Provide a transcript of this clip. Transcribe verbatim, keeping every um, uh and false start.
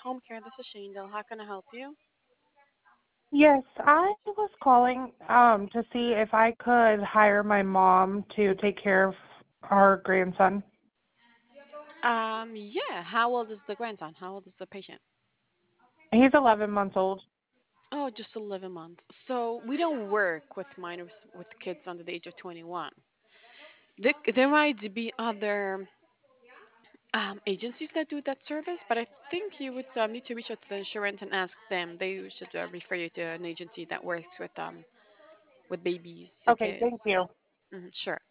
Home Care. This is Shangel. How can I help you? Yes, I was calling um to see if I could hire my mom to take care of our grandson. Um, yeah. How old is the grandson? How old is the patient? He's eleven months old. Oh, just eleven months. So we don't work with minors, with kids under the age of twenty-one. There, there might be other um, agencies that do that service, but I think you would um, need to reach out to the insurance and ask them. They should uh, refer you to an agency that works with um with babies and Okay, thank kids. you. Hmm, sure.